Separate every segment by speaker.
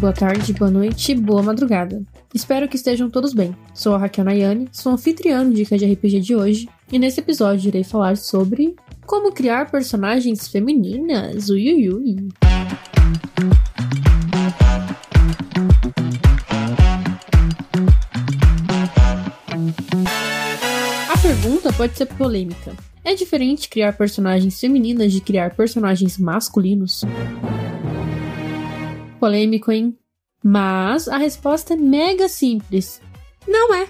Speaker 1: boa tarde, boa noite, boa madrugada. Espero que estejam todos bem. Sou a Raquel Nayane, sou anfitriã do Dica de RPG de hoje, e nesse episódio irei falar sobre como criar personagens femininas. Uiuiui. A pergunta pode ser polêmica. É diferente criar personagens femininas de criar personagens masculinos? Polêmico, hein? Mas a resposta é mega simples. Não é.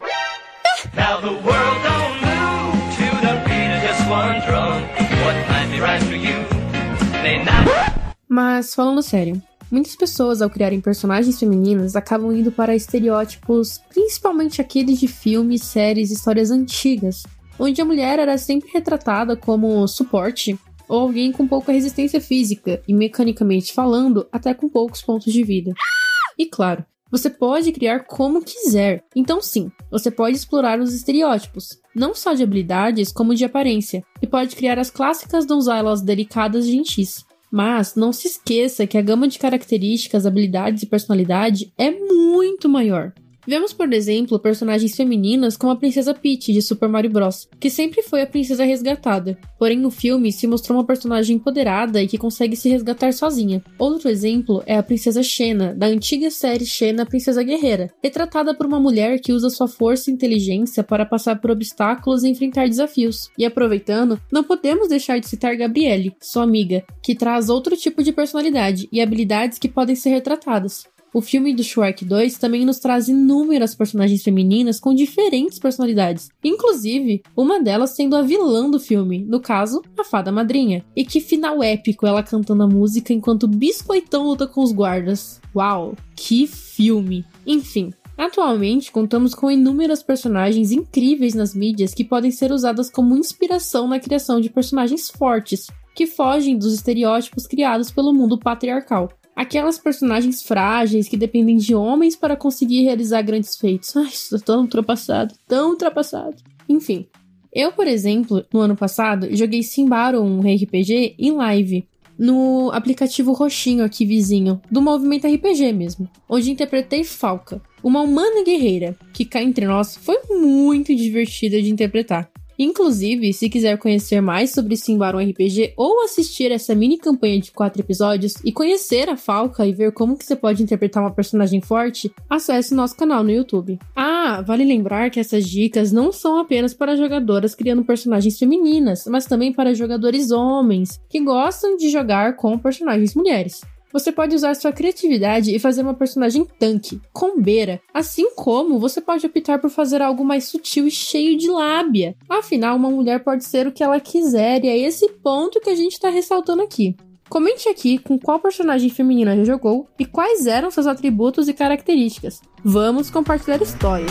Speaker 2: Now the world don't move to the beat of just one drum. What might be right for you may not.
Speaker 1: Mas falando sério, muitas pessoas ao criarem personagens femininas acabam indo para estereótipos, principalmente aqueles de filmes, séries, histórias antigas, onde a mulher era sempre retratada como suporte ou alguém com pouca resistência física e, mecanicamente falando, até com poucos pontos de vida. E claro, você pode criar como quiser. Então sim, você pode explorar os estereótipos, não só de habilidades como de aparência, e pode criar as clássicas donzelas delicadas gentis. Mas não se esqueça que a gama de características, habilidades e personalidade é muito maior. Vemos, por exemplo, personagens femininas como a Princesa Peach de Super Mario Bros., que sempre foi a princesa resgatada. Porém, no filme, se mostrou uma personagem empoderada e que consegue se resgatar sozinha. Outro exemplo é a Princesa Xena, da antiga série Xena, Princesa Guerreira, retratada por uma mulher que usa sua força e inteligência para passar por obstáculos e enfrentar desafios. E aproveitando, não podemos deixar de citar Gabrielle, sua amiga, que traz outro tipo de personalidade e habilidades que podem ser retratadas. O filme do Shrek 2 também nos traz inúmeras personagens femininas com diferentes personalidades, inclusive uma delas sendo a vilã do filme, no caso, a Fada Madrinha. E que final épico ela cantando a música enquanto o Biscoitão luta com os guardas. Uau, que filme! Enfim, atualmente contamos com inúmeras personagens incríveis nas mídias que podem ser usadas como inspiração na criação de personagens fortes, que fogem dos estereótipos criados pelo mundo patriarcal. Aquelas personagens frágeis que dependem de homens para conseguir realizar grandes feitos. Ai, estou tão ultrapassado. Enfim, eu, por exemplo, no ano passado, joguei Symbaroum, um RPG, em live, no aplicativo roxinho aqui vizinho, do Movimento RPG mesmo, onde interpretei Falca, uma humana guerreira, que cá entre nós foi muito divertida de interpretar. Inclusive, se quiser conhecer mais sobre Symbaroum RPG ou assistir essa mini campanha de 4 episódios e conhecer a Falca e ver como que você pode interpretar uma personagem forte, acesse nosso canal no YouTube. Ah, vale lembrar que essas dicas não são apenas para jogadoras criando personagens femininas, mas também para jogadores homens que gostam de jogar com personagens mulheres. Você pode usar sua criatividade e fazer uma personagem tanque, combeira, assim como você pode optar por fazer algo mais sutil e cheio de lábia. Afinal, uma mulher pode ser o que ela quiser e é esse ponto que a gente está ressaltando aqui. Comente aqui com qual personagem feminina já jogou e quais eram seus atributos e características. Vamos compartilhar histórias!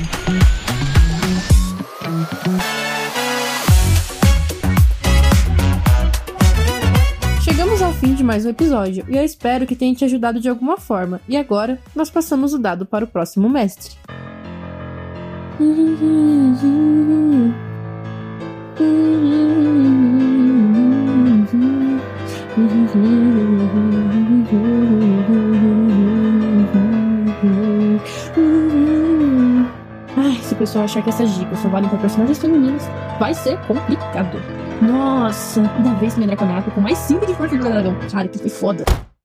Speaker 1: Chegamos ao fim de mais um episódio e eu espero que tenha te ajudado de alguma forma. E agora, nós passamos o dado para o próximo mestre. Ai, se o pessoal achar que essas dicas só valem para personagens femininas, vai ser complicado. Nossa, uma vez me draconato com mais 5 de força do dragão. Cara, que foi foda.